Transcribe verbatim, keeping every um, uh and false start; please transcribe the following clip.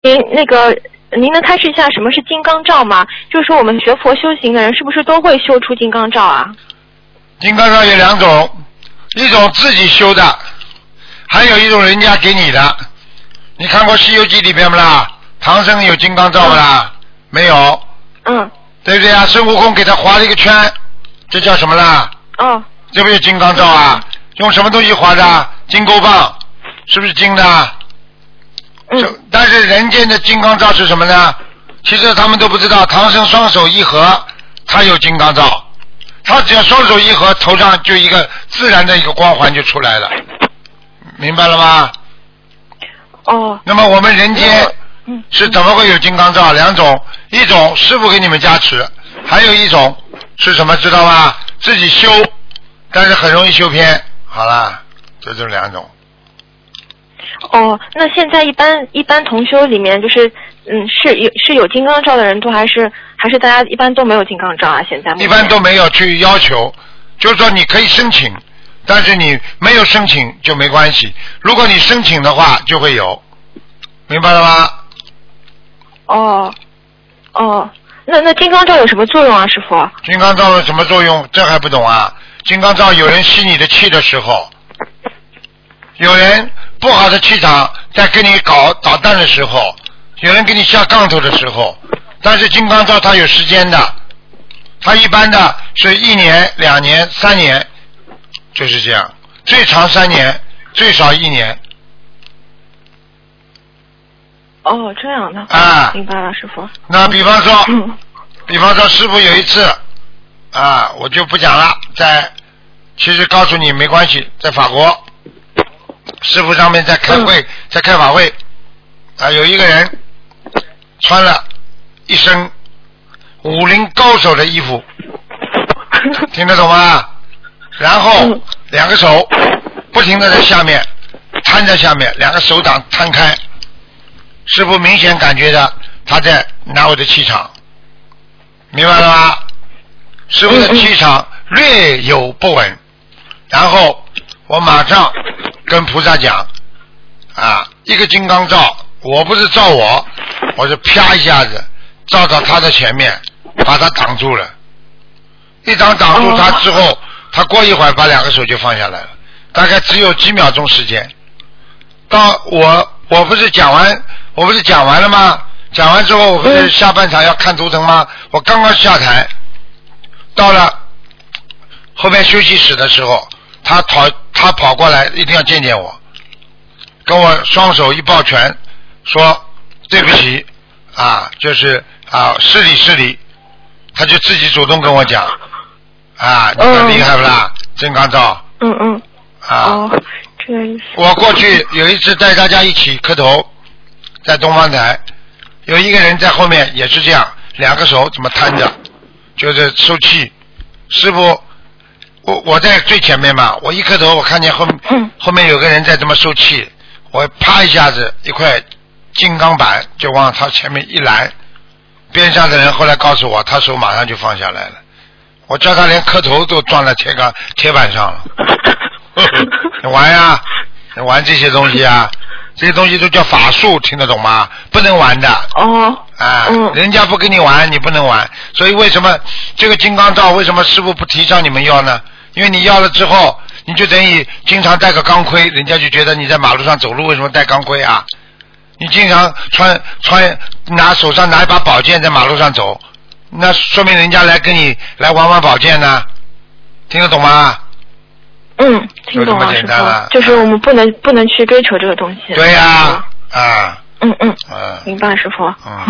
您那个，您能开示一下什么是金刚罩吗？就是说我们学佛修行的人是不是都会修出金刚罩啊？ 金刚罩有两种，一种自己修的，还有一种人家给你的。你看过《西游记》里边不啦？唐僧有金刚罩不啦？嗯、没有。 嗯。 对不对啊？孙悟空给他划了一个圈，这叫什么啦？ 哦。 这不是金刚罩啊？用什么东西划的？金箍棒，是不是金的？嗯。但是人间的金刚罩是什么呢？其实他们都不知道，唐僧双手一合，他有金刚罩，他只要双手一合，头上就一个自然的一个光环就出来了，明白了吗？ 哦。 那么我们人间是怎么会有金刚罩？两种，一种师父给你们加持，还有一种是什么知道吗？自己修，但是很容易修偏。好了，这就是两种。 哦，那现在一般一般同修里面，就是嗯，是有是有金刚罩的人多，还是还是大家一般都没有金刚罩啊？现在一般都没有去要求，就是说你可以申请，但是你没有申请就没关系。如果你申请的话，就会有，明白了吗？ 哦，哦，那那金刚罩有什么作用啊，师傅？ 金刚罩有什么作用？这还不懂啊？金刚罩有人吸你的气的时候，有人不好的气场在跟你搞捣蛋的时候，有人给你下杠头的时候，但是金刚罩它有时间的，它一般的是一年、两年、三年，就是这样，最长三年，最少一年。 哦，这样的啊， 明白了，师傅。 那比方说，嗯、比方说师傅有一次啊，我就不讲了，在其实告诉你没关系，在法国师傅上面在开会，嗯、在开法会啊，有一个人穿了一身武林高手的衣服，听得懂吗？然后、嗯、两个手不停地在下面摊在下面，两个手掌摊开。师父明显感觉到他在拿我的气场，明白了吗？师父的气场略有不稳，然后我马上跟菩萨讲啊，一个金刚罩，我不是照我，我是啪一下子照到他的前面，把他挡住了。一挡挡住他之后，他过一会儿把两个手就放下来了，大概只有几秒钟时间。到我我不是讲完。我不是讲完了吗？讲完之后，我不是下半场要看图腾吗？我刚刚下台，到了后面休息室的时候，他跑他跑过来，一定要见见我，跟我双手一抱拳，说对不起啊，就是啊失礼失礼，他就自己主动跟我讲啊，你看厉害不啦？金刚罩。 嗯嗯。 啊。 哦，这个意思。 我过去有一次带大家一起磕头。在东方台有一个人在后面也是这样，两个手怎么摊着，就是收气。师傅，我我在最前面嘛，我一磕头，我看见后后面有个人在这么收气，我啪一下子一块金刚板就往他前面一拦，边上的人后来告诉我，他手马上就放下来了，我叫他连磕头都撞在铁杆铁板上了。你玩呀，你玩这些东西啊？这些东西都叫法术，听得懂吗？不能玩的。 哦。 啊， 嗯、 人家不跟你玩，你不能玩。所以为什么这个金刚罩，为什么师父不提倡你们要呢？因为你要了之后，你就等于经常戴个钢盔，人家就觉得你在马路上走路为什么戴钢盔啊？你经常穿穿拿手上拿一把宝剑在马路上走，那说明人家来跟你来玩玩宝剑呢，听得懂吗？ 嗯，听懂了，师傅，就是我们不能不能去追求这个东西。 对呀、啊，啊。 嗯嗯，明白，师傅。 嗯。